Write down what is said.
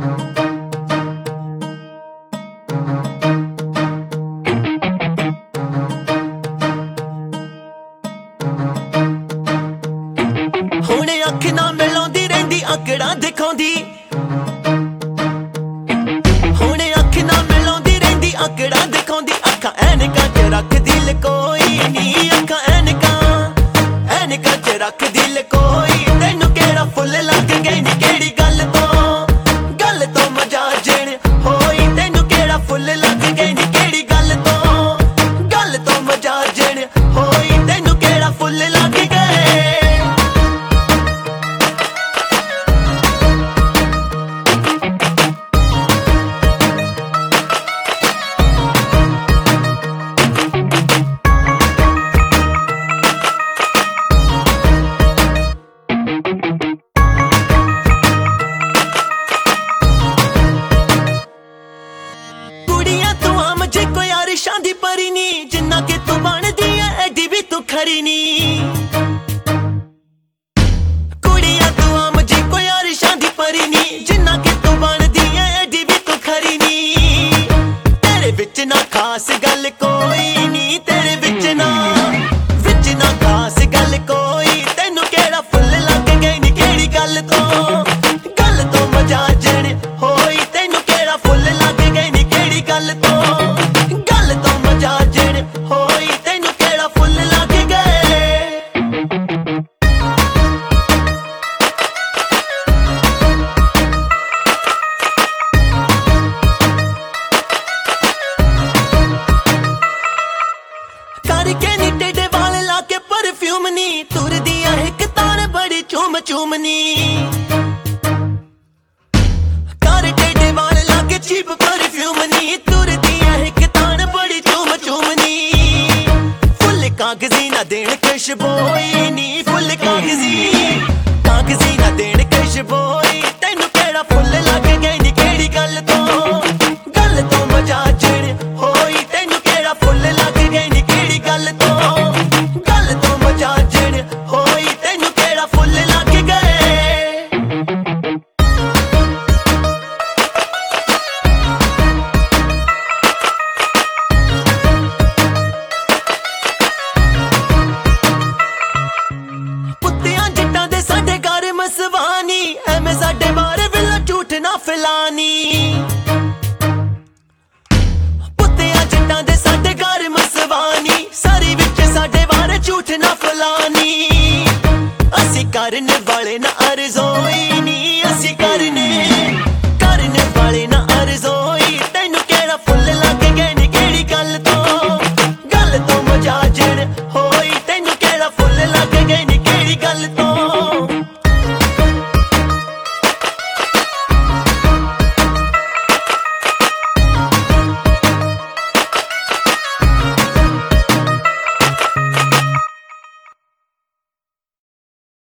हुणे अख ना मिलाउंदी रहिंदी आकड़ा दिखाउंदी, हुणे अख ना मिलाउंदी रहिंदी आकड़ा दिखाउंदी। अखां ऐनकां च रखदी लकोई नी, अखां ऐनकां च रखदी लकोई। तैनूं केड़ा फुल लग गई नी केड़ी गल तो मजा जेण होई। तैनूं केड़ा फुल लग गई नी केड़ी गल तो मजा जेण होई। तैनूं केड़ा फुल लग गए। शादी परी नी जिन्ना कि तू बनदी है एडी भी तू खरी नी। कुड़ियां तू आम जी कोई यार शादी परी नी जिन्ना कि तू बनदी है एडी भी तू खरी नी। तेरे विच ना खास गल कोई नी, तेरे विच ना खास गल कोई। तैनूं केड़ा फुल लग गई नी केड़ी गल तो मजा जण होई। तैनूं केड़ा फुल लग गई नी केड़ी गल तो मजा जण होई। तैनूं केड़ा फुल लग गए। करके नी टेढ़े वाल लाके परफ्यूम नी तुरदियां हिक तान बड़ी चूम नी। कर टेढ़े वाल लाके चीप परफ्यूम नी तुरदियां हिक तान बड़ी चूम नी। फुल कागजी ना देण खुशबू